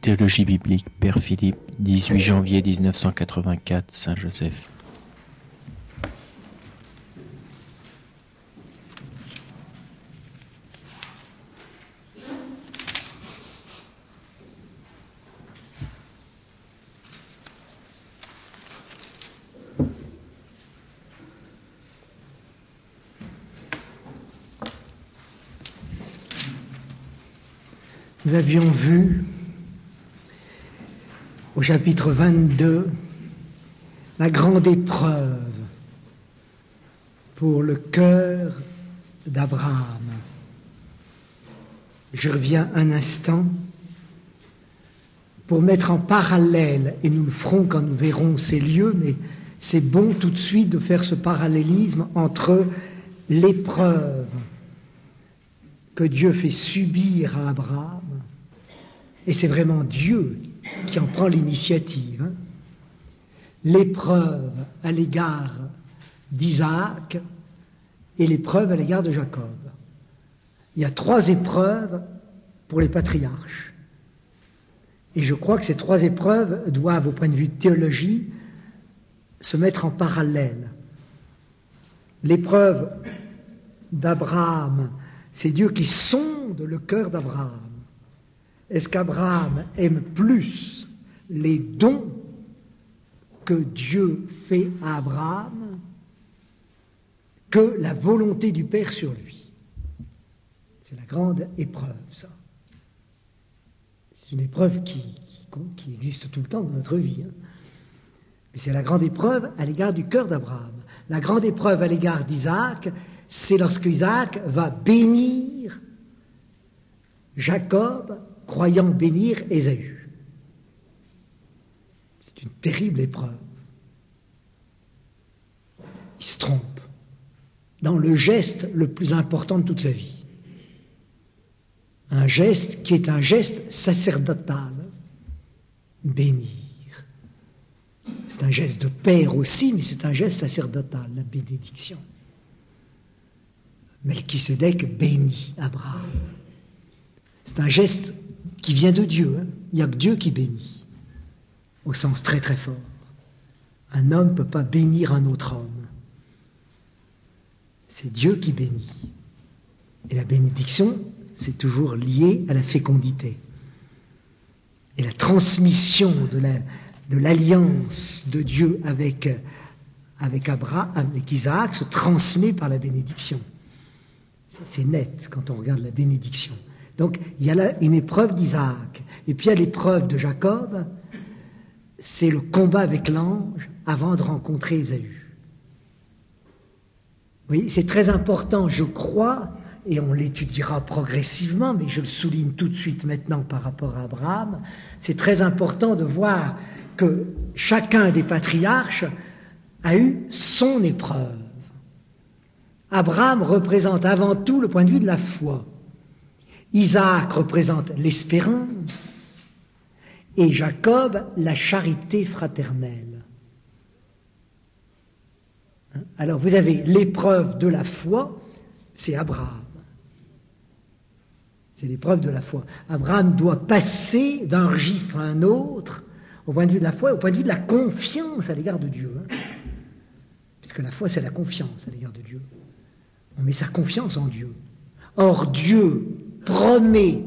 Théologie biblique, Père Philippe, 18 janvier 1984, Saint-Joseph. Nous avions vu au chapitre 22 la grande épreuve pour le cœur d'Abraham. Je reviens un instant pour mettre en parallèle, et nous le ferons quand nous verrons ces lieux, mais c'est bon tout de suite de faire ce parallélisme entre l'épreuve que Dieu fait subir à Abraham, et c'est vraiment Dieu qui en prend l'initiative, l'épreuve à l'égard d'Isaac et l'épreuve à l'égard de Jacob. Il y a 3 épreuves pour les patriarches. Et je crois que ces 3 épreuves doivent, au point de vue de théologie, se mettre en parallèle. L'épreuve d'Abraham, c'est Dieu qui sonde le cœur d'Abraham. Est-ce qu'Abraham aime plus les dons que Dieu fait à Abraham que la volonté du Père sur lui? C'est la grande épreuve, ça. C'est une épreuve qui existe tout le temps dans notre vie. Mais c'est la grande épreuve à l'égard du cœur d'Abraham. La grande épreuve à l'égard d'Isaac, c'est lorsque Isaac va bénir Jacob, croyant bénir Ésaü. C'est une terrible épreuve. Il se trompe dans le geste le plus important de toute sa vie. Un geste qui est un geste sacerdotal. Bénir. C'est un geste de père aussi, mais c'est un geste sacerdotal, la bénédiction. Melchisédek bénit Abraham. C'est un geste qui vient de Dieu. Il n'y a que Dieu qui bénit, au sens très très fort. Un homme ne peut pas bénir un autre homme. C'est Dieu qui bénit. Et la bénédiction, c'est toujours lié à la fécondité. Et la transmission de l'alliance de Dieu avec Abraham, avec Isaac, se transmet par la bénédiction. C'est net quand on regarde la bénédiction. Donc, il y a là une épreuve d'Isaac. Et puis, il y a l'épreuve de Jacob. C'est le combat avec l'ange avant de rencontrer Ésaü. Oui, c'est très important, je crois, et on l'étudiera progressivement, mais je le souligne tout de suite maintenant par rapport à Abraham. C'est très important de voir que chacun des patriarches a eu son épreuve. Abraham représente avant tout le point de vue de la foi. Isaac représente l'espérance et Jacob la charité fraternelle. Alors vous avez l'épreuve de la foi, c'est Abraham. C'est l'épreuve de la foi. Abraham doit passer d'un registre à un autre au point de vue de la foi et au point de vue de la confiance à l'égard de Dieu. Puisque la foi, c'est la confiance à l'égard de Dieu. On met sa confiance en Dieu. Or, Dieu promet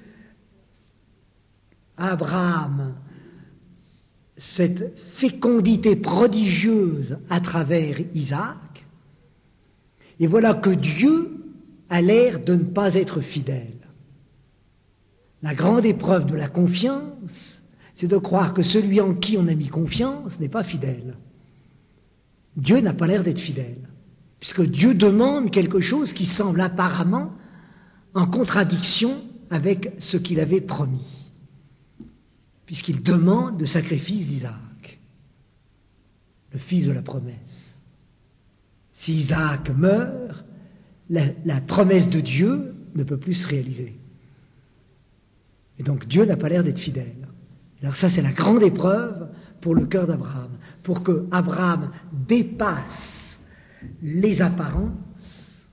à Abraham cette fécondité prodigieuse à travers Isaac, et voilà que Dieu a l'air de ne pas être fidèle. La grande épreuve de la confiance, c'est de croire que celui en qui on a mis confiance n'est pas fidèle. Dieu n'a pas l'air d'être fidèle, puisque Dieu demande quelque chose qui semble apparemment en contradiction avec ce qu'il avait promis, puisqu'il demande le sacrifice d'Isaac, le fils de la promesse. Si Isaac meurt, la promesse de Dieu ne peut plus se réaliser. Et donc Dieu n'a pas l'air d'être fidèle. Alors ça, c'est la grande épreuve pour le cœur d'Abraham, pour que Abraham dépasse les apparences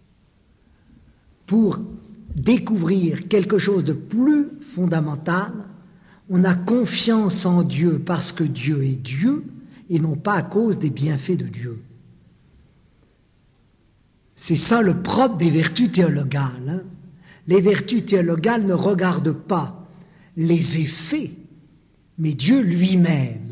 pour découvrir quelque chose de plus fondamental On a confiance en Dieu parce que Dieu est Dieu et non pas à cause des bienfaits de Dieu. C'est ça le propre des vertus théologales. Hein. Les vertus théologales ne regardent pas les effets, mais Dieu lui-même.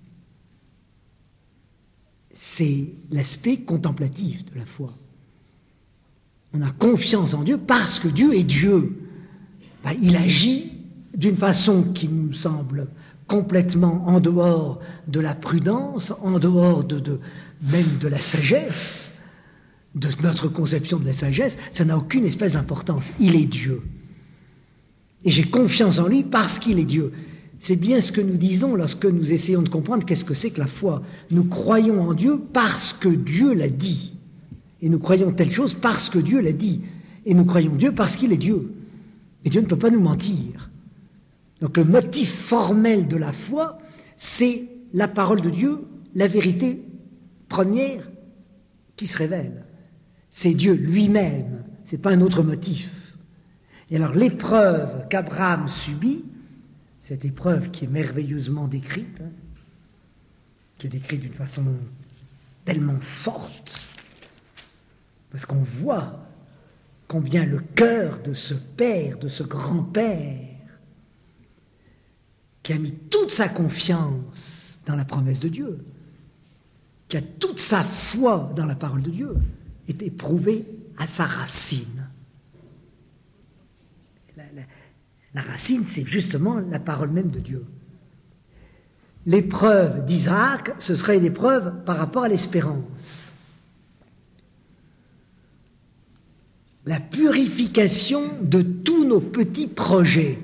C'est l'aspect contemplatif de la foi. On a confiance en Dieu parce que Dieu est Dieu. Ben, il agit d'une façon qui nous semble complètement en dehors de la prudence, en dehors même de la sagesse, de notre conception de la sagesse. Ça n'a aucune espèce d'importance. Il est Dieu. Et j'ai confiance en lui parce qu'il est Dieu. C'est bien ce que nous disons lorsque nous essayons de comprendre qu'est-ce que c'est que la foi. Nous croyons en Dieu parce que Dieu l'a dit. Et nous croyons telle chose parce que Dieu l'a dit. Et nous croyons Dieu parce qu'il est Dieu. Et Dieu ne peut pas nous mentir. Donc le motif formel de la foi, c'est la parole de Dieu, la vérité première qui se révèle. C'est Dieu lui-même, ce n'est pas un autre motif. Et alors l'épreuve qu'Abraham subit, cette épreuve qui est merveilleusement décrite, hein, qui est décrite d'une façon tellement forte, parce qu'on voit combien le cœur de ce père, de ce grand-père, qui a mis toute sa confiance dans la promesse de Dieu, qui a toute sa foi dans la parole de Dieu, est éprouvé à sa racine. La racine, c'est justement la parole même de Dieu. L'épreuve d'Isaac, ce serait une épreuve par rapport à l'espérance. La purification de tous nos petits projets.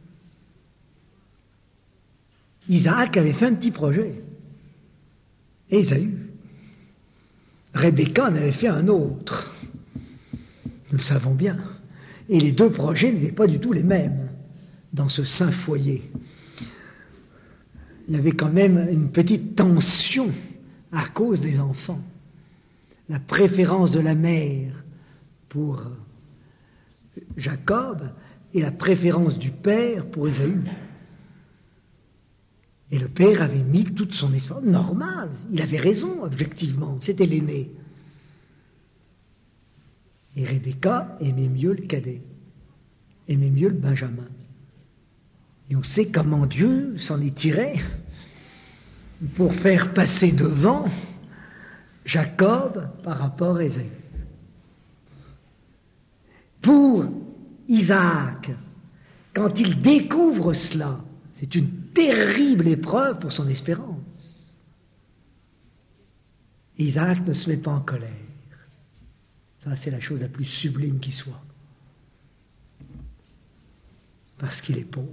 Isaac avait fait un petit projet. Ésaü. Rebecca en avait fait un autre. Nous le savons bien. Et les deux projets n'étaient pas du tout les mêmes dans ce saint foyer. Il y avait quand même une petite tension à cause des enfants. La préférence de la mère pour Jacob et la préférence du père pour Ésaü. Et le père avait mis toute son espoir. Normal, il avait raison, objectivement, c'était l'aîné. Et Rebecca aimait mieux le cadet, aimait mieux le benjamin. Et on sait comment Dieu s'en est tiré pour faire passer devant Jacob par rapport à Ésaü. Pour Isaac, quand il découvre cela, c'est une terrible épreuve pour son espérance. Et Isaac ne se met pas en colère. Ça, c'est la chose la plus sublime qui soit. Parce qu'il est pauvre.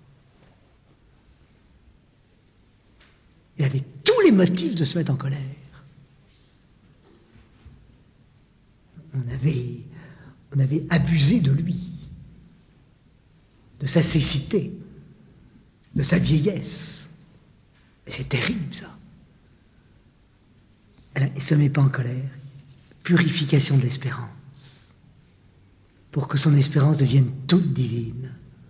Il avait tous les motifs de se mettre en colère. On avait abusé de lui, de sa cécité, de sa vieillesse. Et c'est terrible, ça. Il ne se met pas en colère. Purification de l'espérance. Pour que son espérance devienne toute divine.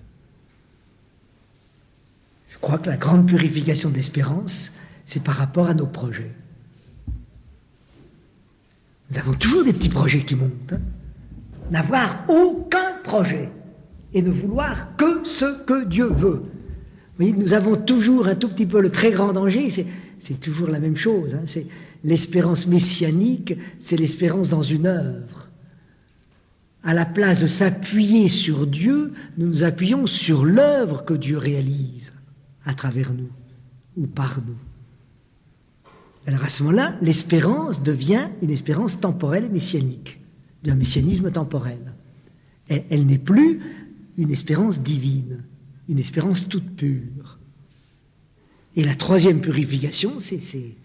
Je crois que la grande purification de l'espérance, c'est par rapport à nos projets. Nous avons toujours des petits projets qui montent. Hein. N'avoir aucun projet et ne vouloir que ce que Dieu veut. Vous voyez, nous avons toujours un tout petit peu le très grand danger, c'est toujours la même chose. Hein. C'est l'espérance messianique, c'est l'espérance dans une œuvre. À la place de s'appuyer sur Dieu, nous nous appuyons sur l'œuvre que Dieu réalise à travers nous ou par nous. Alors à ce moment-là, l'espérance devient une espérance temporelle et messianique, d'un messianisme temporel. Elle n'est plus une espérance divine, une espérance toute pure. Et la troisième purification, c'est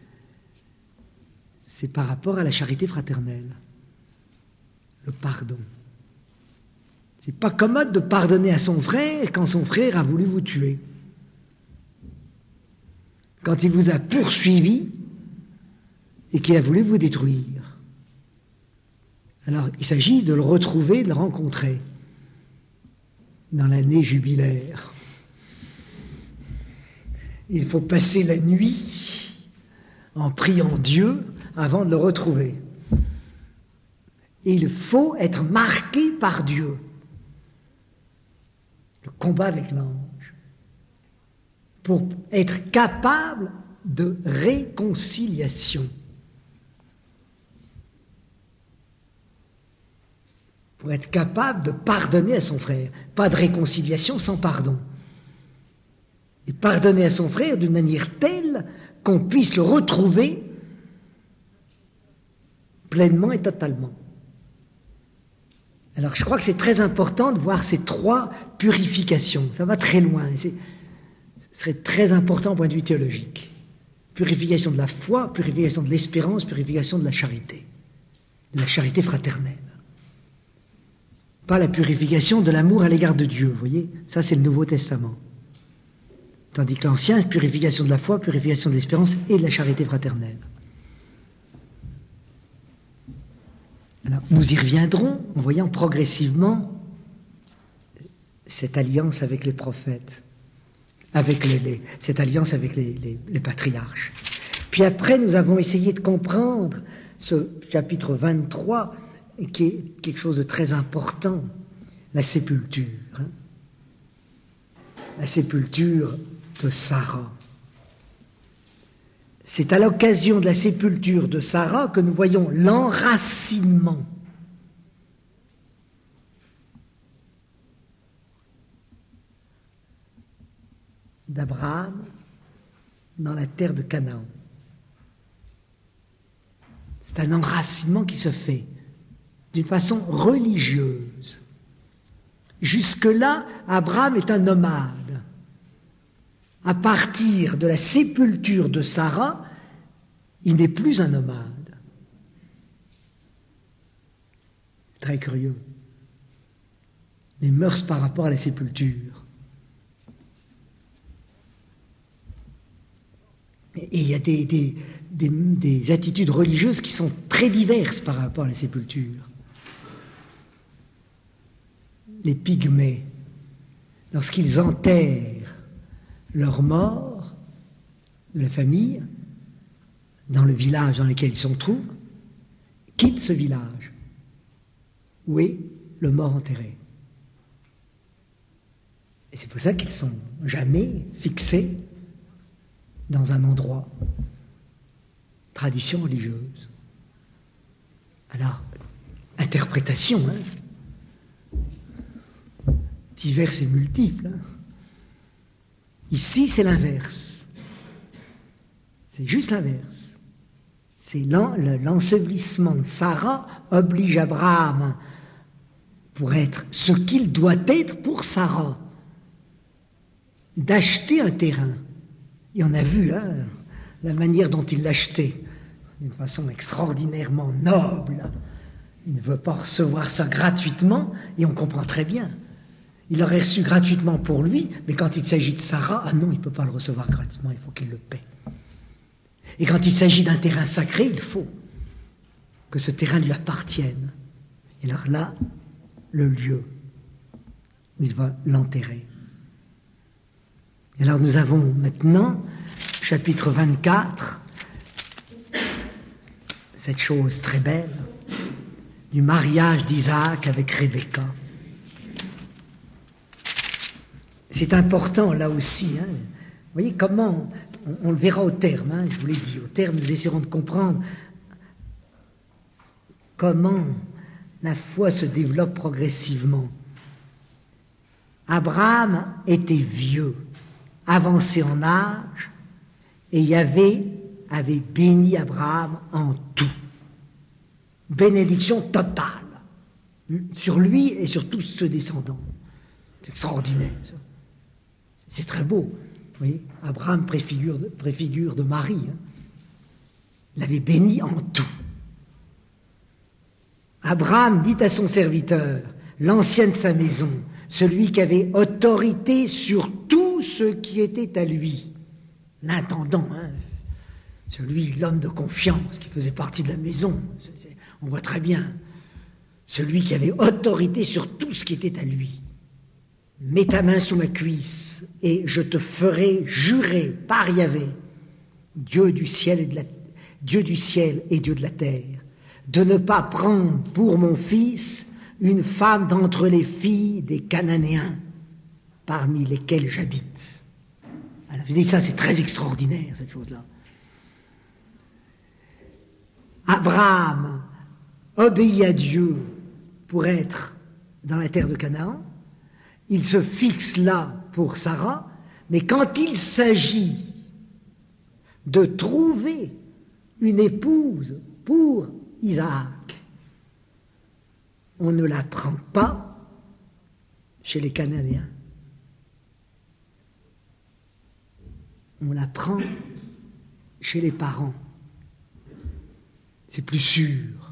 par rapport à la charité fraternelle, le pardon. C'est pas commode de pardonner à son frère quand son frère a voulu vous tuer. Quand il vous a poursuivi et qu'il a voulu vous détruire. Alors, il s'agit de le retrouver, de le rencontrer dans l'année jubilaire. Il faut passer la nuit en priant Dieu avant de le retrouver. Et il faut être marqué par Dieu. Le combat avec l'ange. Pour être capable de réconciliation. Pour être capable de pardonner à son frère. Pas de réconciliation sans pardon. Et pardonner à son frère d'une manière telle qu'on puisse le retrouver pleinement et totalement. Alors je crois que c'est très important de voir ces 3 purifications. Ça va très loin. Ce serait très important au point de vue théologique. Purification de la foi, purification de l'espérance, purification de la charité fraternelle. Pas la purification de l'amour à l'égard de Dieu, vous voyez. Ça c'est le Nouveau Testament. Tandis que l'Ancien, purification de la foi, purification de l'espérance et de la charité fraternelle. Alors, nous y reviendrons en voyant progressivement cette alliance avec les prophètes, avec cette alliance avec les patriarches. Puis après, nous avons essayé de comprendre ce chapitre 23, qui est quelque chose de très important, la sépulture. La sépulture de Sarah. C'est à l'occasion de la sépulture de Sarah que nous voyons l'enracinement d'Abraham dans la terre de Canaan. C'est un enracinement qui se fait d'une façon religieuse. Jusque-là, Abraham est un nomade. À partir de la sépulture de Sarah, il n'est plus un nomade. Très curieux. Les mœurs par rapport à la sépulture. Et il y a des attitudes religieuses qui sont très diverses par rapport à la sépulture. Les Pygmées, lorsqu'ils enterrent leurs morts de la famille, dans le village dans lequel ils se trouvent, quittent ce village où est le mort enterré. Et c'est pour ça qu'ils ne sont jamais fixés dans un endroit. Tradition religieuse. Alors, interprétation, diverses et multiples. Ici, c'est l'inverse. C'est juste l'inverse. C'est l'ensevelissement de Sarah oblige Abraham pour être ce qu'il doit être pour Sarah, d'acheter un terrain. Et on a vu la manière dont il l'achetait, d'une façon extraordinairement noble. Il ne veut pas recevoir ça gratuitement, et on comprend très bien. Il l'aurait reçu gratuitement pour lui, mais quand il s'agit de Sarah, ah non, il ne peut pas le recevoir gratuitement, il faut qu'il le paie. Et quand il s'agit d'un terrain sacré, il faut que ce terrain lui appartienne. Et alors là, le lieu où il va l'enterrer. Et alors nous avons maintenant, chapitre 24, cette chose très belle, du mariage d'Isaac avec Rebecca. C'est important là aussi. Vous voyez comment, on le verra au terme, je vous l'ai dit, au terme nous essaierons de comprendre comment la foi se développe progressivement. Abraham était vieux, avancé en âge, et Yahvé avait béni Abraham en tout. Bénédiction totale sur lui et sur tous ses descendants. C'est extraordinaire, ça. C'est très beau. Vous voyez, Abraham préfigure de Marie. Il l'avait béni en tout. Abraham dit à son serviteur, l'ancien de sa maison, celui qui avait autorité sur tout ce qui était à lui, l'intendant, l'homme de confiance qui faisait partie de la maison, on voit très bien, celui qui avait autorité sur tout ce qui était à lui. mets ta main sous ma cuisse et je te ferai jurer par Yahvé, Dieu du ciel et Dieu de la terre, de ne pas prendre pour mon fils une femme d'entre les filles des Cananéens, parmi lesquels j'habite. Alors, je dis ça, c'est très extraordinaire, cette chose-là. Abraham obéit à Dieu pour être dans la terre de Canaan. Il se fixe là pour Sarah, mais quand il s'agit de trouver une épouse pour Isaac, on ne la prend pas chez les Cananéens. On la prend chez les parents. C'est plus sûr.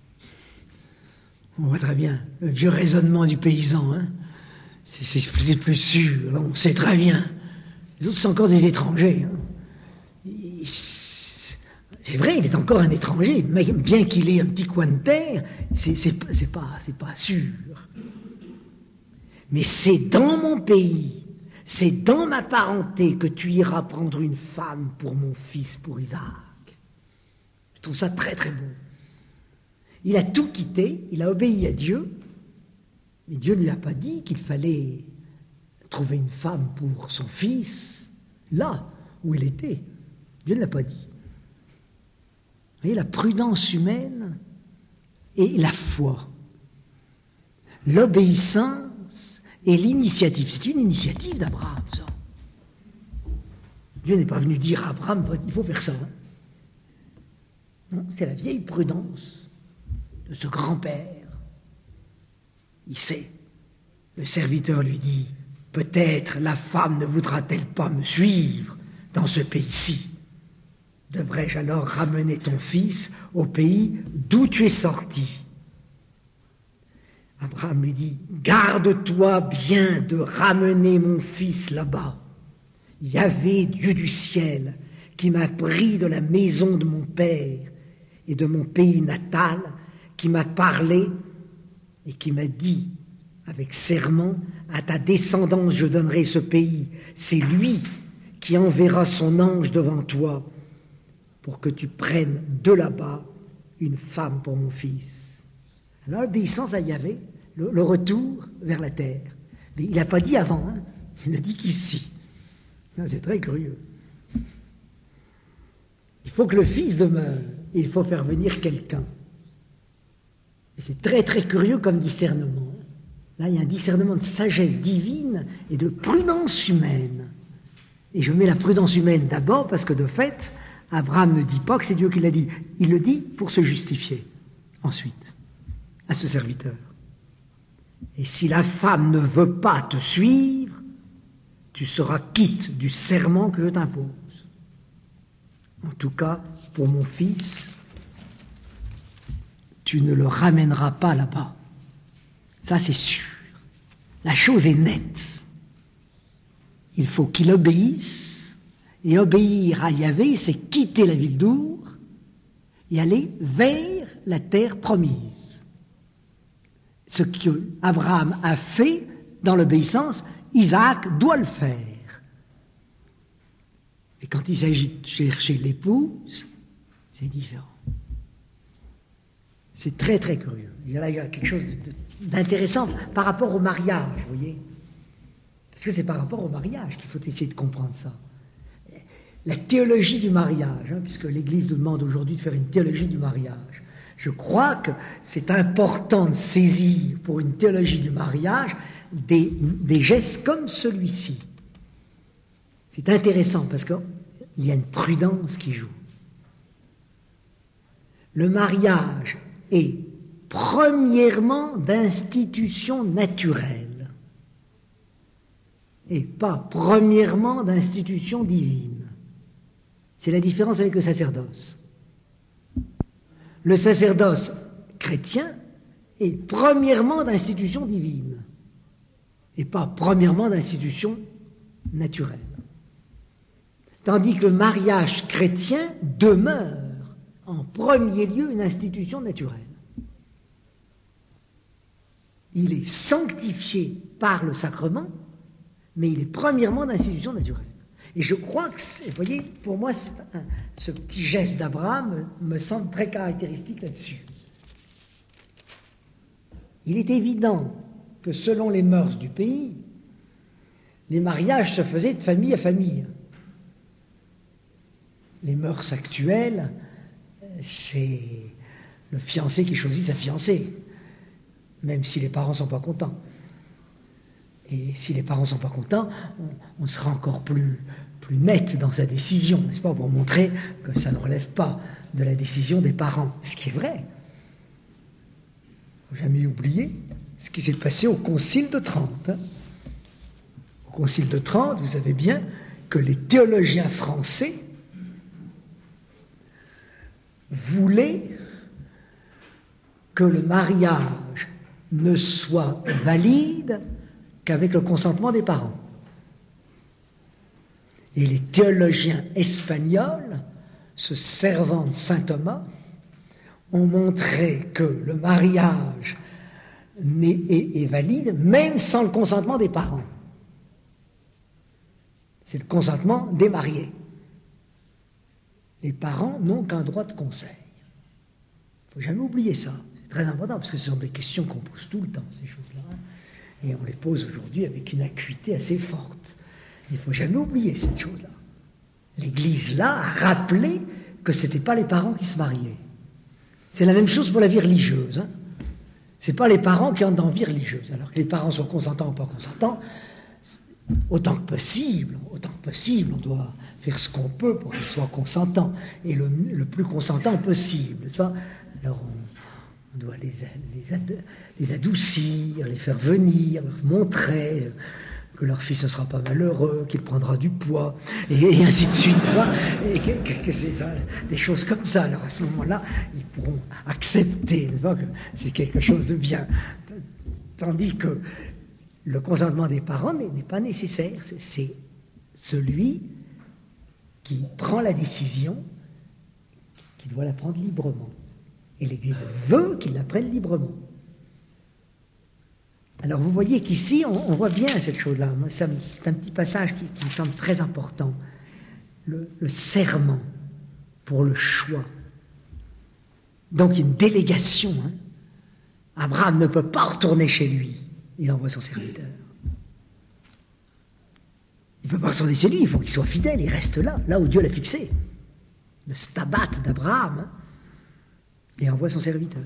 On voit très bien le vieux raisonnement du paysan. Hein. C'est plus sûr. Là, on sait très bien. Les autres sont encore des étrangers. Hein. C'est vrai, il est encore un étranger, mais bien qu'il ait un petit coin de terre, c'est pas sûr. Mais c'est dans mon pays, c'est dans ma parenté que tu iras prendre une femme pour mon fils, pour Isaac. Je trouve ça très très beau. Il a tout quitté, il a obéi à Dieu, mais Dieu ne lui a pas dit qu'il fallait trouver une femme pour son fils, là où il était. Dieu ne l'a pas dit. Vous voyez, la prudence humaine et la foi. L'obéissance et l'initiative. C'est une initiative d'Abraham, ça. Dieu n'est pas venu dire à Abraham, il faut faire ça. Hein. Non, c'est la vieille prudence de ce grand-père. Il sait. Le serviteur lui dit, peut-être la femme ne voudra-t-elle pas me suivre dans ce pays-ci. Devrais-je alors ramener ton fils au pays d'où tu es sorti? Abraham lui dit, garde-toi bien de ramener mon fils là-bas. Yahvé, Dieu du ciel, qui m'a pris de la maison de mon père et de mon pays natal, qui m'a parlé et qui m'a dit, avec serment, à ta descendance je donnerai ce pays. C'est lui qui enverra son ange devant toi pour que tu prennes de là-bas une femme pour mon fils. Alors, l'obéissance à Yahvé, le retour vers la terre. Mais il n'a pas dit avant, hein. Il ne dit qu'ici. C'est très curieux. Il faut que le fils demeure, et il faut faire venir quelqu'un. Et c'est très très curieux comme discernement. Là, il y a un discernement de sagesse divine et de prudence humaine. Et je mets la prudence humaine d'abord parce que de fait, Abraham ne dit pas que c'est Dieu qui l'a dit. Il le dit pour se justifier, ensuite, à ce serviteur. Et si la femme ne veut pas te suivre, tu seras quitte du serment que je t'impose. En tout cas, pour mon fils, tu ne le ramèneras pas là-bas. Ça, c'est sûr. La chose est nette. Il faut qu'il obéisse, et obéir à Yahvé, c'est quitter la ville d'Our et aller vers la terre promise. Ce que Abraham a fait dans l'obéissance, Isaac doit le faire. Et quand il s'agit de chercher l'épouse, c'est différent. C'est très très curieux. Il y a quelque chose d'intéressant par rapport au mariage, vous voyez. Parce que c'est par rapport au mariage qu'il faut essayer de comprendre ça. La théologie du mariage, hein, puisque l'Église nous demande aujourd'hui de faire une théologie du mariage. Je crois que c'est important de saisir pour une théologie du mariage des gestes comme celui-ci. C'est intéressant parce qu'il y a une prudence qui joue. Le mariage est premièrement d'institution naturelle et pas premièrement d'institution divine. C'est la différence avec le sacerdoce. Le sacerdoce chrétien est premièrement d'institution divine et pas premièrement d'institution naturelle. Tandis que le mariage chrétien demeure en premier lieu une institution naturelle. il est sanctifié par le sacrement, mais il est premièrement d'institution naturelle. Et je crois que, vous voyez, pour moi, ce petit geste d'Abraham me semble très caractéristique là-dessus. Il est évident que selon les mœurs du pays, les mariages se faisaient de famille à famille. Les mœurs actuelles, c'est le fiancé qui choisit sa fiancée, même si les parents ne sont pas contents. Et si les parents ne sont pas contents, on sera encore plus net dans sa décision, n'est-ce pas, pour montrer que ça ne relève pas de la décision des parents, ce qui est vrai. Il ne faut jamais oublier ce qui s'est passé au Concile de Trente. Au Concile de Trente, vous savez bien que les théologiens français voulaient que le mariage ne soit valide qu'avec le consentement des parents. Et les théologiens espagnols, se servant de saint Thomas, ont montré que le mariage est valide même sans le consentement des parents. C'est le consentement des mariés. Les parents n'ont qu'un droit de conseil. Il ne faut jamais oublier ça. C'est très important parce que ce sont des questions qu'on pose tout le temps, ces choses-là. Et on les pose aujourd'hui avec une acuité assez forte. Il ne faut jamais oublier cette chose-là. L'Église, là, a rappelé que ce n'étaient pas les parents qui se mariaient. C'est la même chose pour la vie religieuse. Hein. Ce n'est pas les parents qui entrent dans la vie religieuse. Alors que les parents soient consentants ou pas consentants, autant que possible, on doit faire ce qu'on peut pour qu'ils soient consentants. Et le plus consentant possible. Tu vois. Alors on doit les adoucir, les faire venir, leur montrer que leur fils ne sera pas malheureux, qu'il prendra du poids, et ainsi de suite, tu vois, et que c'est ça, des choses comme ça. Alors à ce moment-là, ils pourront accepter, n'est-ce pas, que c'est quelque chose de bien. Tandis que le consentement des parents n'est pas nécessaire, c'est celui qui prend la décision, qui doit la prendre librement. Et l'Église veut qu'il la prenne librement. Alors vous voyez qu'ici, on voit bien cette chose-là. C'est un petit passage qui me semble très important. Le serment pour le choix. Donc une délégation. Hein. Abraham ne peut pas retourner chez lui. Il envoie son serviteur. Il ne peut pas retourner chez lui, il faut qu'il soit fidèle, il reste là où Dieu l'a fixé. Le stabat d'Abraham. Hein. Et envoie son serviteur.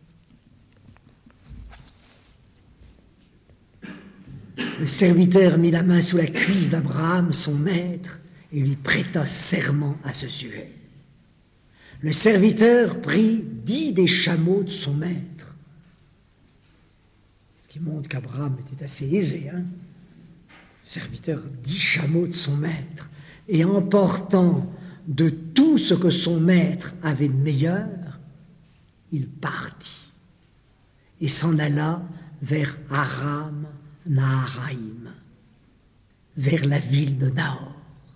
Le serviteur mit la main sous la cuisse d'Abraham, son maître, et lui prêta serment à ce sujet. Le serviteur prit 10 des chameaux de son maître, ce qui montre qu'Abraham était assez aisé. Hein. Le serviteur 10 chameaux de son maître, et emportant de tout ce que son maître avait de meilleur, il partit et s'en alla vers Aram Naharaim, vers la ville de Nahor.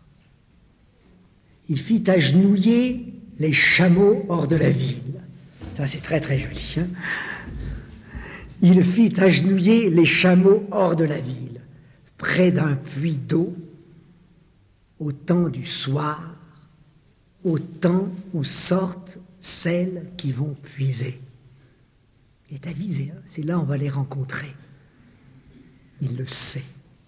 Il fit agenouiller les chameaux hors de la ville. Ça, c'est très très joli. Hein. Il fit agenouiller les chameaux hors de la ville, près d'un puits d'eau, au temps du soir, au temps où sortent celles qui vont puiser. Il est avisé, hein. C'est là on va les rencontrer. Il le sait.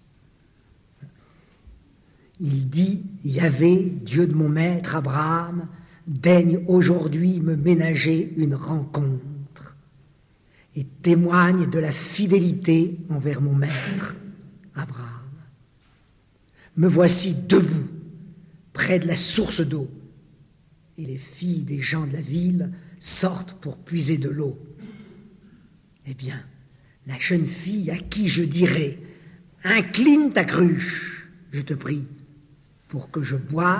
Il dit, Yahvé, Dieu de mon maître Abraham, daigne aujourd'hui me ménager une rencontre et témoigne de la fidélité envers mon maître Abraham. Me voici debout, près de la source d'eau, et les filles des gens de la ville sortent pour puiser de l'eau. Eh bien, la jeune fille à qui je dirai « Incline ta cruche, je te prie, pour que je boive. »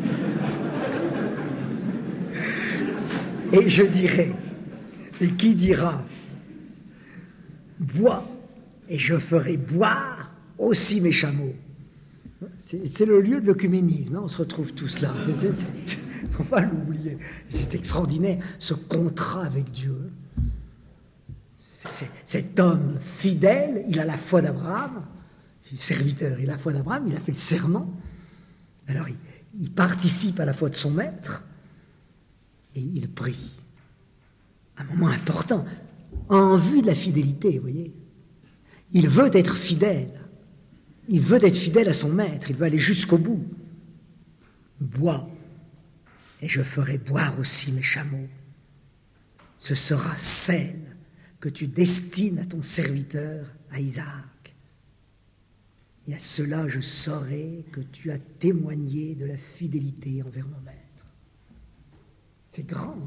Et je dirai, et qui dira « Bois, et je ferai boire aussi mes chameaux. » C'est le lieu de l'œcuménisme, hein, on se retrouve tous là. Il ne faut pas l'oublier. C'est extraordinaire, ce contrat avec Dieu. Cet homme fidèle, il a la foi d'Abraham, serviteur, il a la foi d'Abraham, il a fait le serment. Alors il participe à la foi de son maître et il prie. Un moment important, en vue de la fidélité, vous voyez. Il veut être fidèle. Il veut être fidèle à son maître, il veut aller jusqu'au bout. Bois, et je ferai boire aussi mes chameaux. Ce sera celle que tu destines à ton serviteur, à Isaac. Et à cela je saurai que tu as témoigné de la fidélité envers mon maître. C'est grand, hein?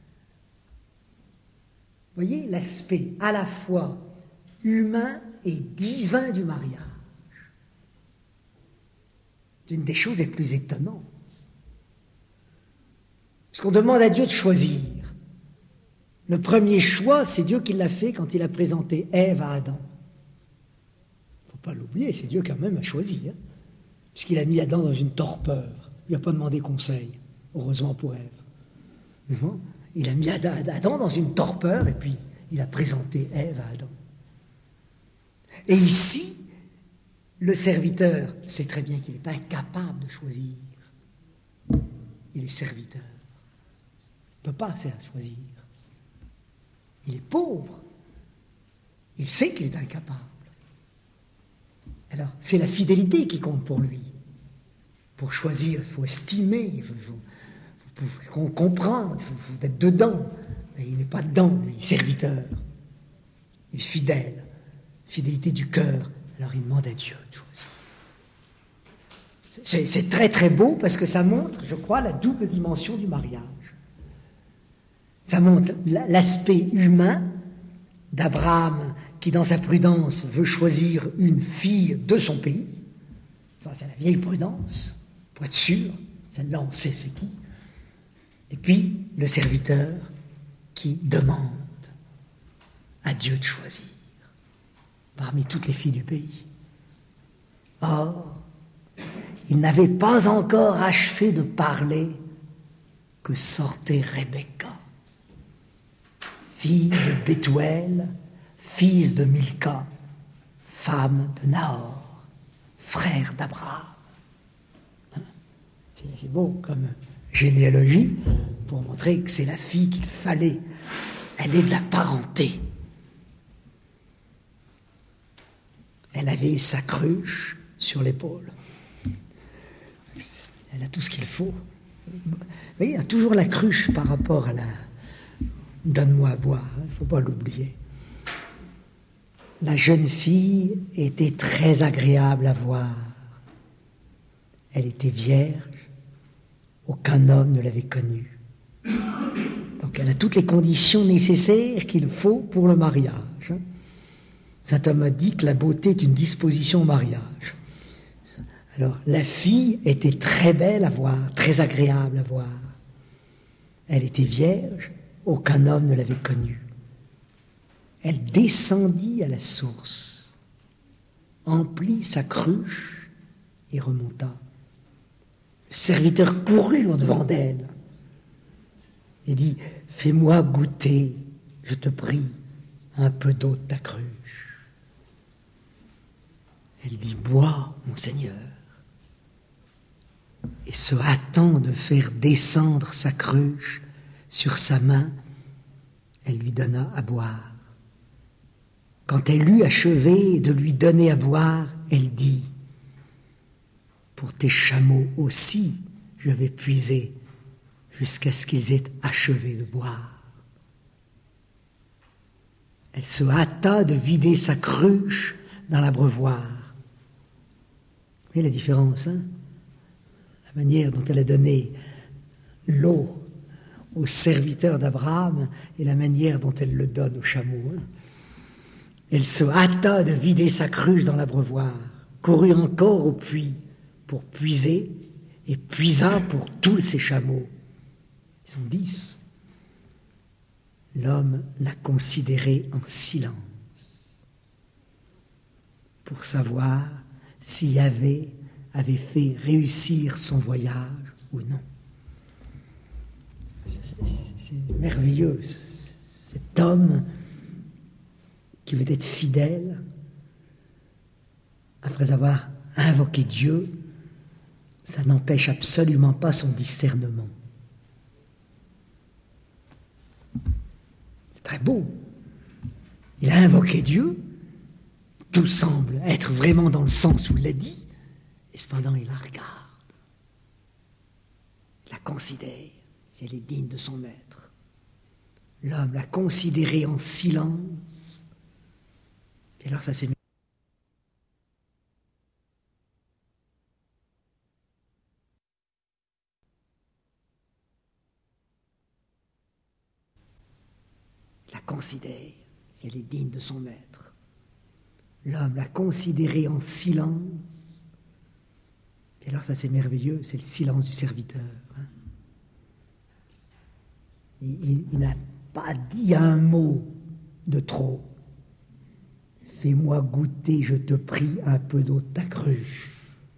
Vous voyez l'aspect à la fois humain et divin du mariage. C'est une des choses les plus étonnantes. Parce qu'on demande à Dieu de choisir. Le premier choix, c'est Dieu qui l'a fait quand il a présenté Ève à Adam. Il ne faut pas l'oublier, c'est Dieu quand même a choisi. Hein, puisqu'il a mis Adam dans une torpeur. Il n'a pas demandé conseil, heureusement pour Ève. Non, il a mis Adam dans une torpeur et puis il a présenté Ève à Adam. Et ici, le serviteur sait très bien qu'il est incapable de choisir. Il est serviteur. Il ne peut pas choisir. Il est pauvre. Il sait qu'il est incapable. Alors, c'est la fidélité qui compte pour lui. Pour choisir, il faut estimer, il faut comprendre, il faut être dedans. Mais il n'est pas dedans, lui, serviteur. Il est fidèle. Fidélité du cœur. Alors il demande à Dieu de choisir. C'est très très beau parce que ça montre, je crois, la double dimension du mariage. Ça montre l'aspect humain d'Abraham qui, dans sa prudence, veut choisir une fille de son pays. Ça, c'est la vieille prudence, pour être sûr. Celle-là, on sait c'est qui. Et puis, le serviteur qui demande à Dieu de choisir parmi toutes les filles du pays. Or, il n'avait pas encore achevé de parler que sortait Rebecca, fille de Bethuel, fils de Milca, femme de Nahor, frère d'Abraham. C'est beau comme généalogie pour montrer que c'est la fille qu'il fallait. Elle est de la parenté. Elle avait sa cruche sur l'épaule. Elle a tout ce qu'il faut. Vous voyez, il y a toujours la cruche par rapport à la... Donne-moi à boire, il ne faut pas l'oublier. La jeune fille était très agréable à voir. Elle était vierge, aucun homme ne l'avait connue. Donc elle a toutes les conditions nécessaires qu'il faut pour le mariage. Saint Thomas dit que la beauté est une disposition au mariage. Alors, la fille était très belle à voir, très agréable à voir. Elle était vierge, aucun homme ne l'avait connue. Elle descendit à la source, emplit sa cruche et remonta. Le serviteur courut au-devant d'elle et dit « Fais-moi goûter, je te prie, un peu d'eau de ta cruche. » Elle dit « Bois, mon Seigneur. » Et se hâtant de faire descendre sa cruche sur sa main, elle lui donna à boire. Quand elle eut achevé de lui donner à boire, elle dit « Pour tes chameaux aussi, je vais puiser jusqu'à ce qu'ils aient achevé de boire. » Elle se hâta de vider sa cruche dans l'abreuvoir. Vous voyez la différence, hein? La manière dont elle a donné l'eau aux serviteurs d'Abraham et la manière dont elle le donne aux chameaux. Hein? Elle se hâta de vider sa cruche dans l'abreuvoir, courut encore au puits pour puiser et puisa pour tous ses chameaux. Ils sont 10. L'homme l'a considéré en silence pour savoir si Yahvé avait fait réussir son voyage ou non. C'est merveilleux, cet homme qui veut être fidèle, après avoir invoqué Dieu, ça n'empêche absolument pas son discernement. C'est très beau. Il a invoqué Dieu, tout semble être vraiment dans le sens où il l'a dit, et cependant il la regarde, il la considère, si elle est digne de son maître. L'homme l'a considérée en silence, et alors ça s'est mis. La considère, si elle est digne de son maître. L'homme l'a considérée en silence. Et alors ça c'est merveilleux, c'est le silence du serviteur. Hein. Il n'a pas dit un mot de trop. Fais-moi goûter, je te prie, un peu d'eau de ta cruche.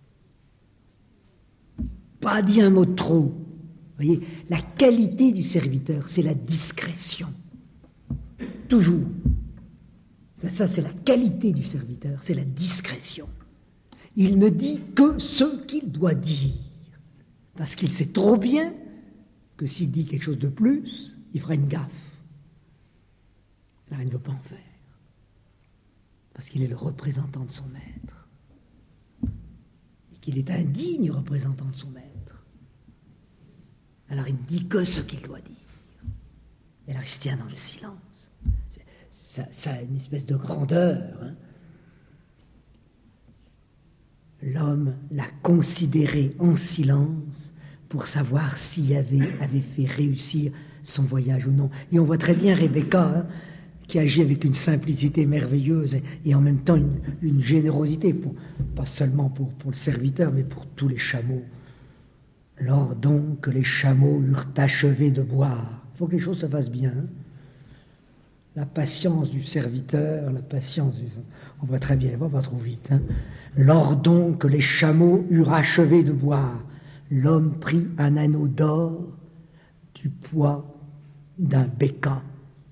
Pas dit un mot de trop. Vous voyez, la qualité du serviteur, c'est la discrétion. Toujours. Ça c'est la qualité du serviteur, c'est la discrétion. Il ne dit que ce qu'il doit dire, parce qu'il sait trop bien que s'il dit quelque chose de plus, il fera une gaffe. Alors il ne veut pas en faire, parce qu'il est le représentant de son maître, et qu'il est un digne représentant de son maître. Alors il ne dit que ce qu'il doit dire, et alors il se tient dans le silence. Ça a une espèce de grandeur. Hein. L'homme l'a considéré en silence pour savoir si Yahvé avait fait réussir son voyage ou non. Et on voit très bien Rebecca, hein, qui agit avec une simplicité merveilleuse et en même temps une générosité, pas seulement pour le serviteur, mais pour tous les chameaux. Lors donc que les chameaux eurent achevé de boire, il faut que les choses se fassent bien. Hein. La patience du serviteur, la patience du... On voit très bien, on va pas trop vite. Hein. Lors donc que les chameaux eurent achevé de boire, l'homme prit un anneau d'or du poids d'un béka.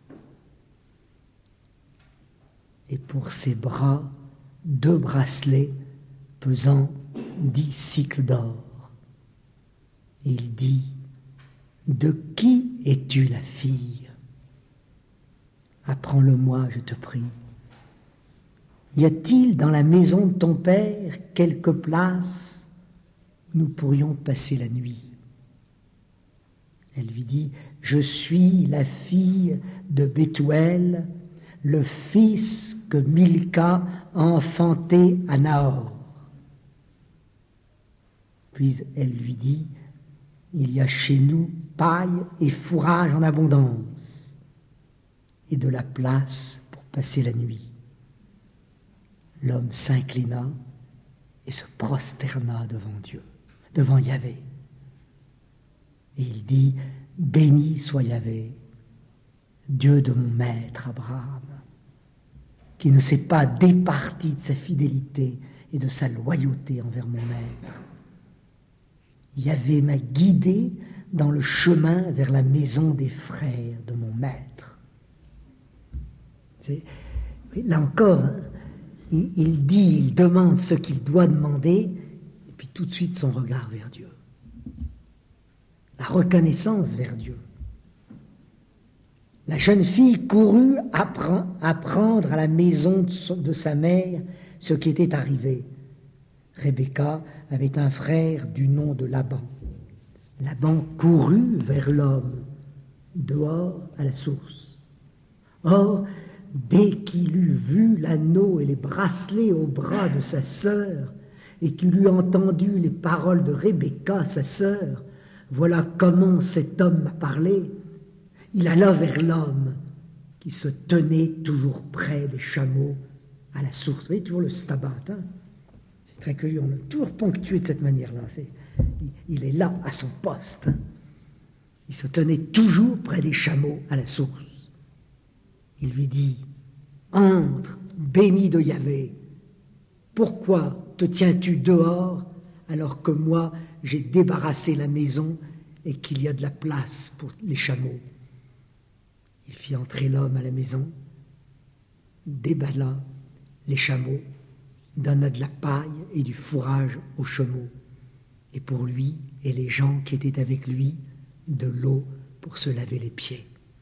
Et pour ses bras, 2 bracelets pesant 10 cycles d'or. Il dit, de qui es-tu la fille ? Apprends-le-moi, je te prie. Y a-t-il dans la maison de ton père quelque place où nous pourrions passer la nuit ? Elle lui dit, je suis la fille de Bethuel, le fils que Milca a enfanté à Nahor. Puis elle lui dit, il y a chez nous paille et fourrage en abondance, et de la place pour passer la nuit. L'homme s'inclina et se prosterna devant Dieu, devant Yahvé. Et il dit, béni soit Yahvé, Dieu de mon maître Abraham, qui ne s'est pas départi de sa fidélité et de sa loyauté envers mon maître. Yahvé m'a guidé dans le chemin vers la maison des frères de mon maître. Là encore, hein, il demande ce qu'il doit demander, et puis tout de suite son regard vers Dieu. La reconnaissance vers Dieu. La jeune fille courut apprendre à la maison de sa mère ce qui était arrivé. Rebecca avait un frère du nom de Laban. Laban courut vers l'homme, dehors à la source. Or, dès qu'il eut vu l'anneau et les bracelets au bras de sa sœur, et qu'il eut entendu les paroles de Rebecca, sa sœur, voilà comment cet homme m'a parlé. Il alla vers l'homme qui se tenait toujours près des chameaux à la source. Vous voyez, toujours le stabat. Hein, c'est très curieux, on l'a toujours ponctué de cette manière-là. Il est là, à son poste. Hein. Il se tenait toujours près des chameaux à la source. Il lui dit, entre, béni de Yahvé, pourquoi te tiens-tu dehors alors que moi j'ai débarrassé la maison et qu'il y a de la place pour les chameaux ? Il fit entrer l'homme à la maison, déballa les chameaux, donna de la paille et du fourrage aux chameaux, et pour lui et les gens qui étaient avec lui, de l'eau pour se laver les pieds.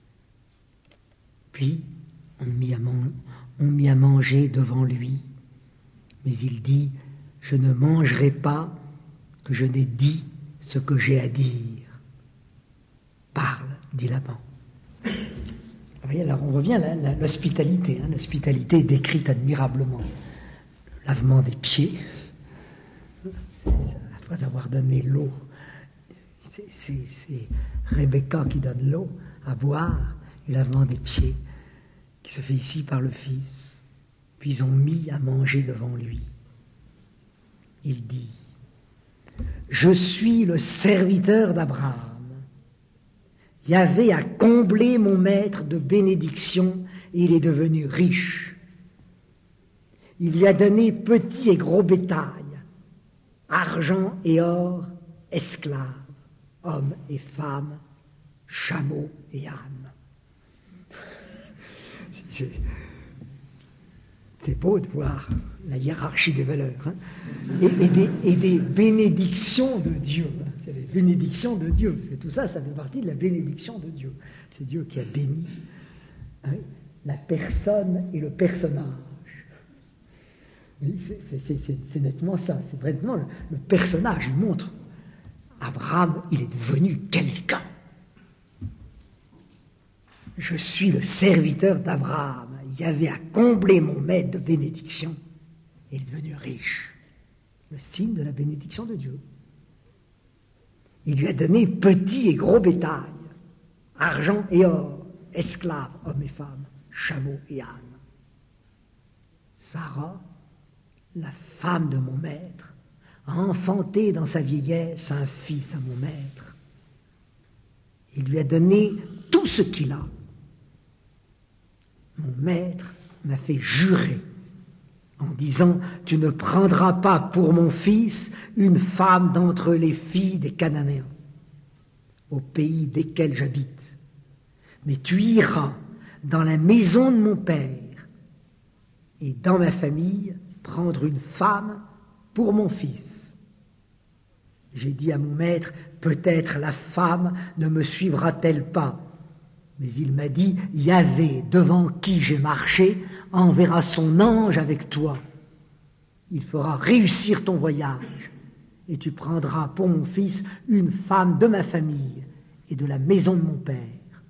Puis on mit à manger devant lui, mais il dit, je ne mangerai pas que je n'ai dit ce que j'ai à dire. Parle, dit Laban. Vous voyez, alors on revient à l'hospitalité. L'hospitalité est décrite admirablement. Le lavement des pieds, après avoir donné l'eau, c'est Rebecca qui donne l'eau à boire, le lavement des pieds, qui se fait ici par le Fils. Puis ils ont mis à manger devant lui. Il dit, je suis le serviteur d'Abraham. Yahvé a comblé mon maître de bénédictions et il est devenu riche. Il lui a donné petit et gros bétail, argent et or, esclaves, hommes et femmes, chameaux et ânes. C'est beau de voir la hiérarchie des valeurs, et des bénédictions de Dieu. C'est les bénédictions de Dieu, parce que tout ça, ça fait partie de la bénédiction de Dieu. C'est Dieu qui a béni la personne et le personnage. C'est nettement ça, c'est vraiment le personnage. Il montre, Abraham, il est devenu quelqu'un. Je suis le serviteur d'Abraham. Yahvé a comblé mon maître de bénédiction. Il est devenu riche. Le signe de la bénédiction de Dieu. Il lui a donné petit et gros bétail, argent et or, esclaves, hommes et femmes, chameaux et ânes. Sarah, la femme de mon maître, a enfanté dans sa vieillesse un fils à mon maître. Il lui a donné tout ce qu'il a. Mon maître m'a fait jurer en disant, tu ne prendras pas pour mon fils une femme d'entre les filles des Cananéens, au pays desquels j'habite, mais tu iras dans la maison de mon père et dans ma famille prendre une femme pour mon fils. J'ai dit à mon maître, peut-être la femme ne me suivra-t-elle pas. Mais il m'a dit, Yahvé, devant qui j'ai marché, enverra son ange avec toi. Il fera réussir ton voyage, et tu prendras pour mon fils une femme de ma famille et de la maison de mon père.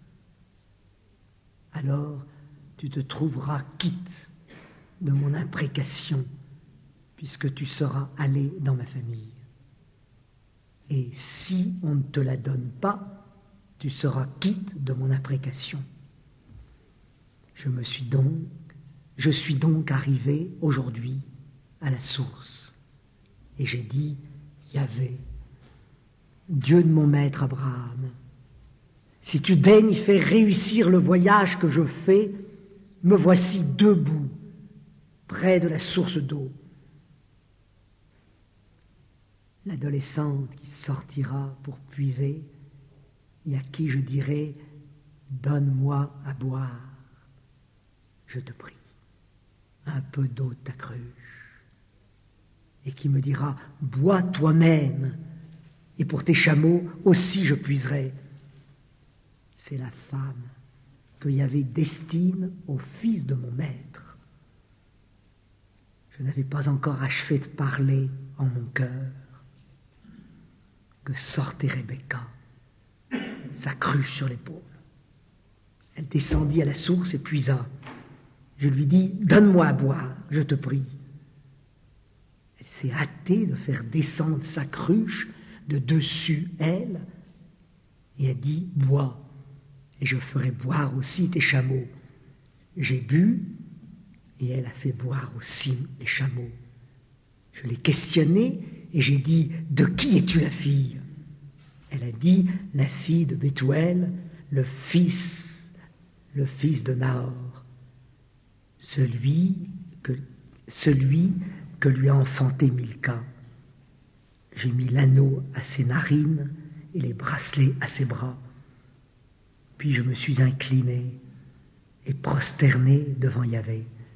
Alors tu te trouveras quitte de mon imprécation, puisque tu seras allé dans ma famille. Et si on ne te la donne pas, tu seras quitte de mon imprécation. Je suis donc arrivé aujourd'hui à la source. Et j'ai dit, Yahvé, Dieu de mon maître Abraham, si tu daignes faire réussir le voyage que je fais, me voici debout, près de la source d'eau. L'adolescente qui sortira pour puiser, et à qui je dirai, donne-moi à boire, je te prie, un peu d'eau de ta cruche, et qui me dira, bois toi-même, et pour tes chameaux aussi je puiserai. C'est la femme que Yahvé destine au fils de mon maître. Je n'avais pas encore achevé de parler en mon cœur que sortait Rebecca, sa cruche sur l'épaule. Elle descendit à la source et puisa. Je lui dis, donne-moi à boire, je te prie. Elle s'est hâtée de faire descendre sa cruche de dessus elle, et a dit, bois, et je ferai boire aussi tes chameaux. J'ai bu, et elle a fait boire aussi les chameaux. Je l'ai questionnée, et j'ai dit, de qui es-tu la fille? Elle a dit, la fille de Bethuel, le fils de Nahor, celui que lui a enfanté Milca. J'ai mis l'anneau à ses narines et les bracelets à ses bras. Puis je me suis incliné et prosterné devant Yahvé.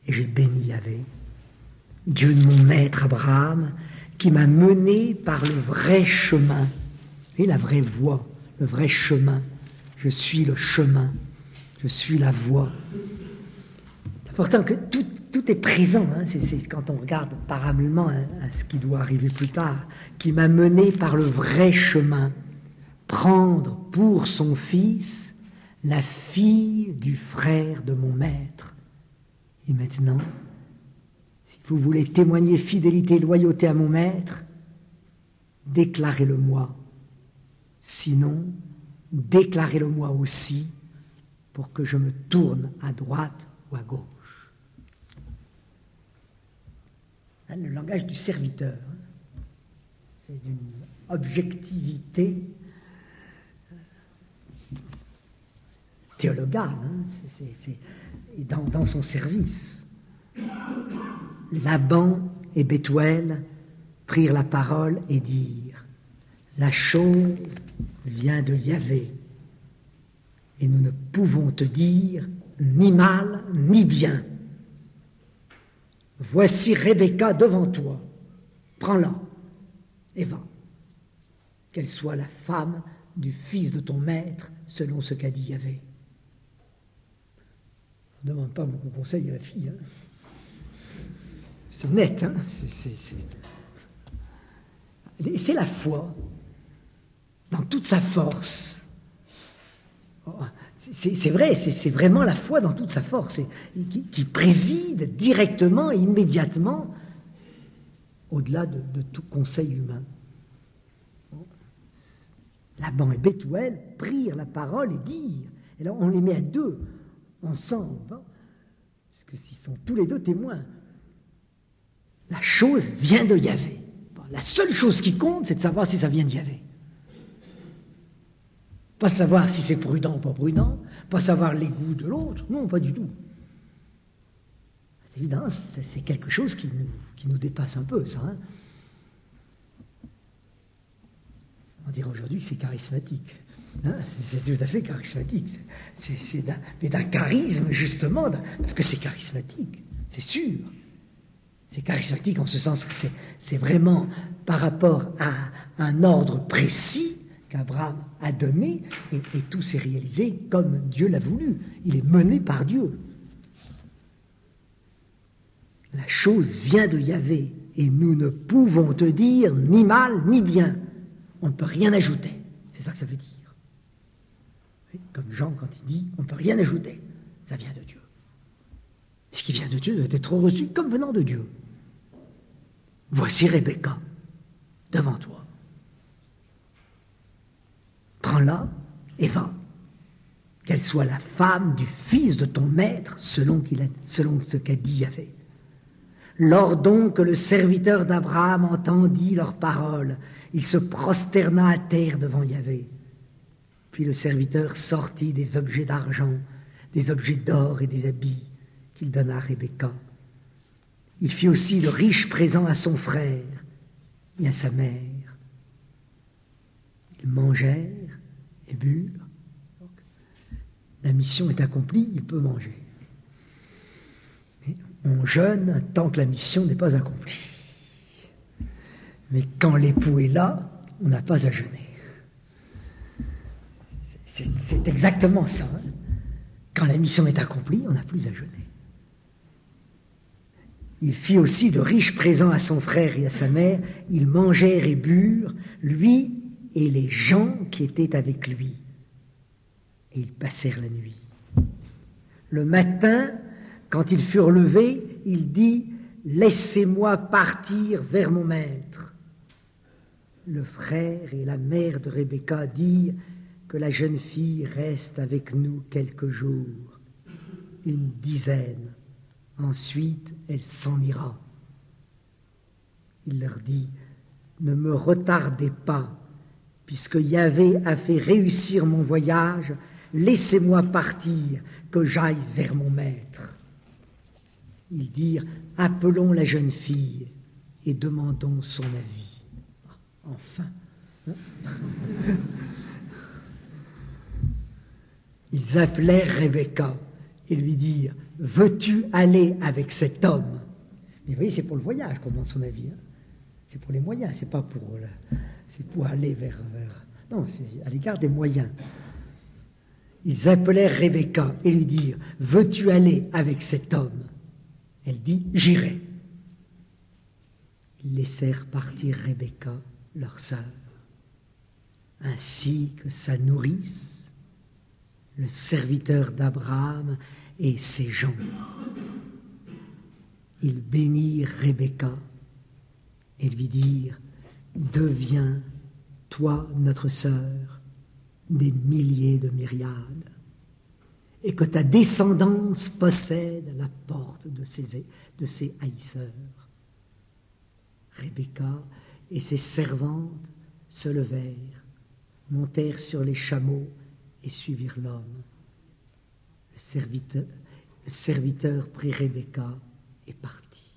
Et j'ai béni Yahvé, Dieu de mon maître Abraham, qui m'a mené par le vrai chemin, et la vraie voie, le vrai chemin. Je suis le chemin, je suis la voie. C'est important que tout est présent, hein. C'est quand on regarde parallèlement à ce qui doit arriver plus tard, qui m'a mené par le vrai chemin, prendre pour son fils la fille du frère de mon maître. Et maintenant, si vous voulez témoigner fidélité et loyauté à mon maître, déclarez-le-moi. Sinon, déclarez-le-moi aussi pour que je me tourne à droite ou à gauche. Hein, le langage du serviteur, hein, c'est d'une objectivité théologale, hein, c'est dans son service. Laban et Bethuel prirent la parole et dirent « La chose vient de Yahvé, et nous ne pouvons te dire ni mal ni bien. Voici Rebecca devant toi, prends-la et va, qu'elle soit la femme du fils de ton maître, selon ce qu'a dit Yahvé. » On ne demande pas beaucoup conseil à la fille, hein. C'est net, hein. C'est la foi, dans toute sa force. C'est vrai, c'est vraiment la foi dans toute sa force, qui préside directement et immédiatement au-delà de tout conseil humain. Laban et Bethuel prirent la parole et dirent, et là on les met à deux ensemble, hein, parce que s'ils sont tous les deux témoins, la chose vient de Yahvé. Bon, la seule chose qui compte, c'est de savoir si ça vient de Yahvé. Pas savoir si c'est prudent ou pas prudent, pas savoir les goûts de l'autre, non, pas du tout. C'est évident, c'est quelque chose qui nous dépasse un peu, ça. Hein. On dirait aujourd'hui que c'est charismatique. Hein, c'est tout à fait charismatique. Mais d'un charisme, justement, parce que c'est charismatique, c'est sûr. C'est charismatique en ce sens que c'est vraiment par rapport à un ordre précis qu'Abraham a donné, et tout s'est réalisé comme Dieu l'a voulu. Il est mené par Dieu. La chose vient de Yahvé, et nous ne pouvons te dire ni mal ni bien. On ne peut rien ajouter. C'est ça que ça veut dire. Comme Jean, quand il dit, on ne peut rien ajouter. Ça vient de Dieu. Ce qui vient de Dieu doit être reçu comme venant de Dieu. Voici Rebecca, devant toi. Prends-la et va. Qu'elle soit la femme du fils de ton maître, selon ce qu'a dit Yahvé. Lors donc que le serviteur d'Abraham entendit leurs paroles, il se prosterna à terre devant Yahvé. Puis le serviteur sortit des objets d'argent, des objets d'or et des habits qu'il donna à Rebecca. Il fit aussi de riches présents à son frère et à sa mère. Ils mangèrent et burent. Donc, la mission est accomplie, il peut manger. Mais on jeûne tant que la mission n'est pas accomplie. Mais quand l'époux est là, on n'a pas à jeûner. C'est exactement ça. Hein. Quand la mission est accomplie, on n'a plus à jeûner. Il fit aussi de riches présents à son frère et à sa mère. Ils mangèrent et burent, lui et les gens qui étaient avec lui. Et ils passèrent la nuit. Le matin, quand ils furent levés, il dit « Laissez-moi partir vers mon maître ». Le frère et la mère de Rebecca dirent que la jeune fille reste avec nous quelques jours, une dizaine. Ensuite, elle s'en ira. Il leur dit, ne me retardez pas, puisque Yahvé a fait réussir mon voyage, laissez-moi partir, que j'aille vers mon maître. Ils dirent, appelons la jeune fille et demandons son avis. Enfin. Ils appelèrent Rebecca et lui dirent, veux-tu aller avec cet homme? Mais vous voyez, c'est pour le voyage qu'on demande son avis. Hein. C'est pour les moyens, c'est pas pour... c'est pour aller vers... Non, c'est à l'égard des moyens. Ils appelèrent Rebecca et lui dirent, veux-tu aller avec cet homme? Elle dit, j'irai. Ils laissèrent partir Rebecca, leur sœur, ainsi que sa nourrice, le serviteur d'Abraham et ses gens. Ils bénirent Rebecca et lui dirent, deviens, toi, notre sœur, des milliers de myriades, et que ta descendance possède la porte de ses haïsseurs. Rebecca et ses servantes se levèrent, montèrent sur les chameaux et suivirent l'homme. Le serviteur prit Rebecca et partit.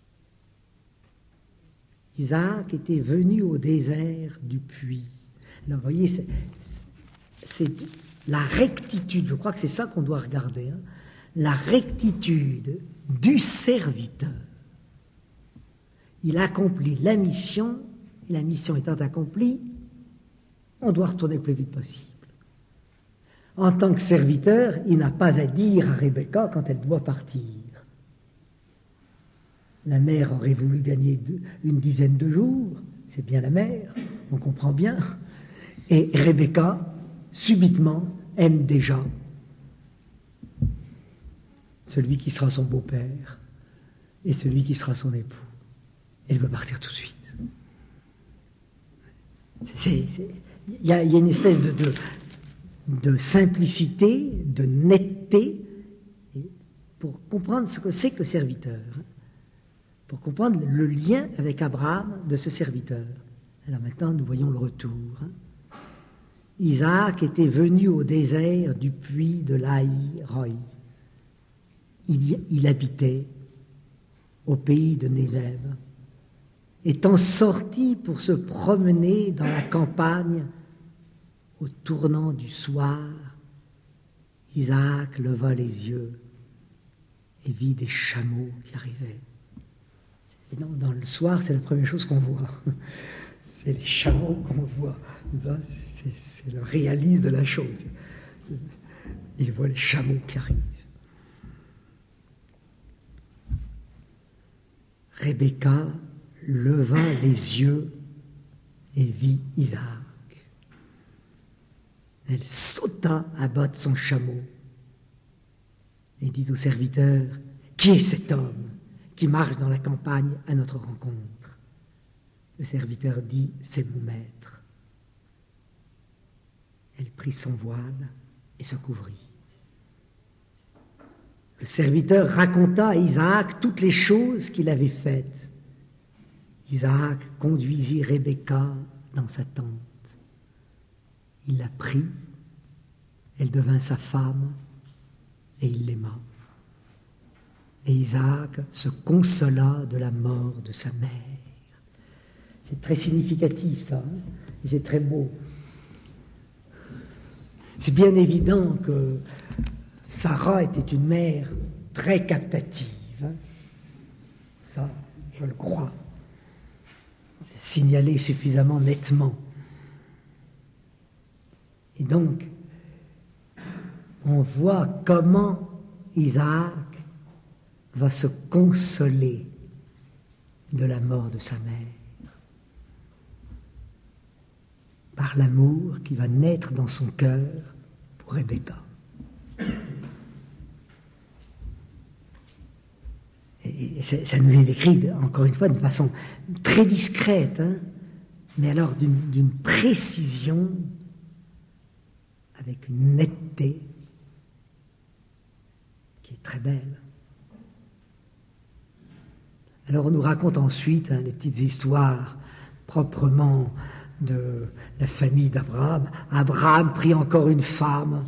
Isaac était venu au désert du puits. Alors, vous voyez, c'est la rectitude, je crois que c'est ça qu'on doit regarder, hein, la rectitude du serviteur. Il accomplit la mission, et la mission étant accomplie, on doit retourner le plus vite possible. En tant que serviteur, il n'a pas à dire à Rebecca quand elle doit partir. La mère aurait voulu gagner une dizaine de jours, c'est bien la mère, on comprend bien. Et Rebecca, subitement, aime déjà celui qui sera son beau-père et celui qui sera son époux. Elle veut partir tout de suite. Il y a une espèce de simplicité, de netteté, pour comprendre ce que c'est que le serviteur, pour comprendre le lien avec Abraham de ce serviteur. Alors maintenant, nous voyons le retour. Isaac était venu au désert du puits de Laï-Roï. Il habitait au pays de Négev. Étant sorti pour se promener dans la campagne, au tournant du soir, Isaac leva les yeux et vit des chameaux qui arrivaient. Et non, dans le soir, c'est la première chose qu'on voit. C'est les chameaux qu'on voit. C'est le réalisme de la chose. Il voit les chameaux qui arrivent. Rebecca leva les yeux et vit Isaac. Elle sauta à bas de son chameau et dit au serviteur, « Qui est cet homme qui marche dans la campagne à notre rencontre ?» Le serviteur dit, « C'est mon maître. » Elle prit son voile et se couvrit. Le serviteur raconta à Isaac toutes les choses qu'il avait faites. Isaac conduisit Rebecca dans sa tente. Il la prit, elle devint sa femme, et il l'aima. Et Isaac se consola de la mort de sa mère. C'est très significatif, ça, hein, et c'est très beau. C'est bien évident que Sarah était une mère très captative. Hein. Ça, je le crois. C'est signalé suffisamment nettement. Et donc, on voit comment Isaac va se consoler de la mort de sa mère, par l'amour qui va naître dans son cœur pour Rebecca. Et ça nous est décrit, encore une fois, de façon très discrète, hein, mais alors d'une précision, avec une netteté qui est très belle. Alors on nous raconte ensuite les petites histoires proprement de la famille d'Abraham. Abraham prit encore une femme.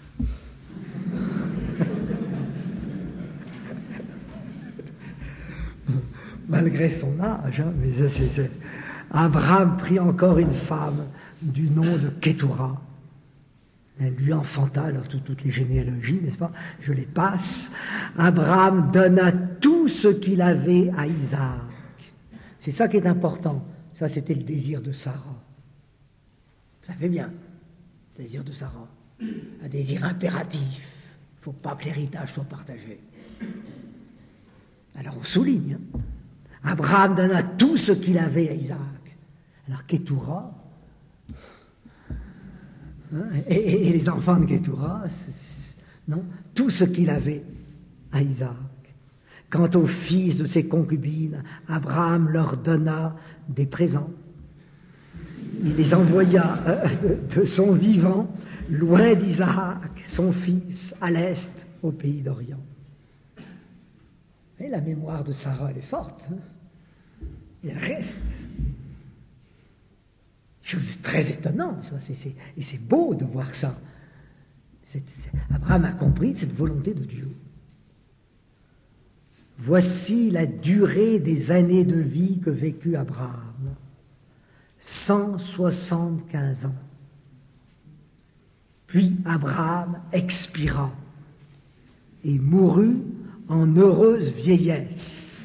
Malgré son âge, hein, mais Abraham prit encore une femme du nom de Ketura. lui enfanta, alors toutes les généalogies, n'est-ce pas? Je les passe. Abraham donna tout ce qu'il avait à Isaac. C'est ça qui est important. Ça, c'était le désir de Sarah. Ça fait bien, le désir de Sarah. Un désir impératif. Il ne faut pas que l'héritage soit partagé. Alors on souligne. Abraham donna tout ce qu'il avait à Isaac. Alors Ketura, et les enfants de Ketura, non, tout ce qu'il avait à Isaac. Quant aux fils de ses concubines, Abraham leur donna des présents. Il les envoya de son vivant, loin d'Isaac, son fils, à l'est, au pays d'Orient. Et la mémoire de Sarah, elle est forte. Hein? Et elle reste. Chose très étonnante, ça. Et c'est beau de voir ça. Abraham a compris cette volonté de Dieu. Voici la durée des années de vie que vécut Abraham. 175 ans. Puis Abraham expira et mourut en heureuse vieillesse,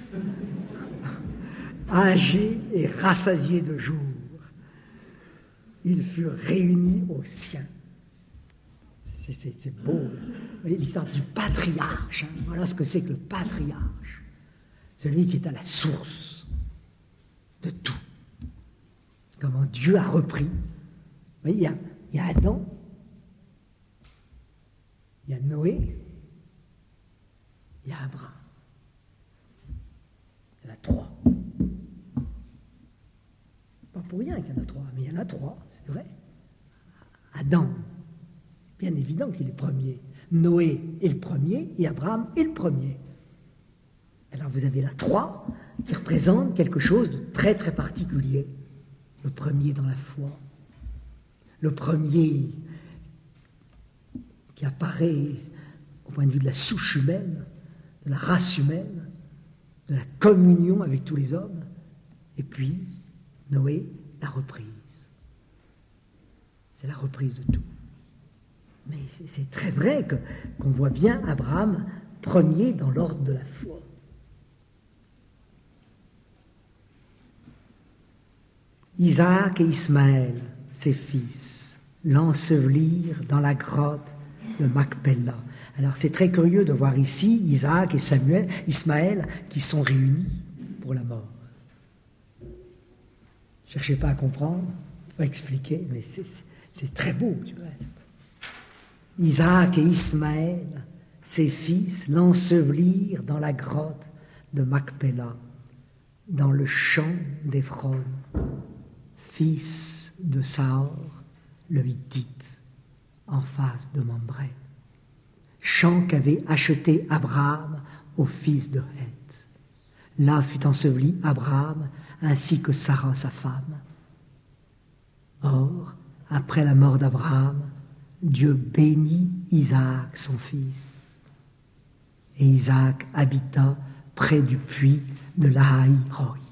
âgé et rassasié de jours. Ils furent réunis aux siens. C'est beau. L'histoire du patriarche. Hein. Voilà ce que c'est que le patriarche. Celui qui est à la source de tout. Comment Dieu a repris. Il y a Adam, il y a Noé, il y a Abraham. Il y en a 3. Pas pour rien qu'il y en a 3, mais il y en a 3, c'est vrai. Adam, c'est bien évident qu'il est premier. Noé est le premier et Abraham est le premier. Alors vous avez là 3 qui représentent quelque chose de très très particulier. Le premier dans la foi, le premier qui apparaît au point de vue de la souche humaine, de la race humaine, de la communion avec tous les hommes, et puis Noé, la reprise. C'est la reprise de tout. Mais c'est très vrai qu'on voit bien Abraham premier dans l'ordre de la foi. Isaac et Ismaël, ses fils, l'ensevelirent dans la grotte de Macpéla. Alors c'est très curieux de voir ici Isaac et Ismaël qui sont réunis pour la mort. Cherchez pas à comprendre, pas expliquer, mais c'est très beau du reste. Isaac et Ismaël, ses fils, l'ensevelirent dans la grotte de Macpéla, dans le champ d'Éphron, fils de Saor, le Hittite, en face de Mambré. Champ qu'avait acheté Abraham au fils de Heth. Là fut enseveli Abraham ainsi que Sarah sa femme. Or, après la mort d'Abraham, Dieu bénit Isaac son fils. Et Isaac habita près du puits de Lahaï-Roï.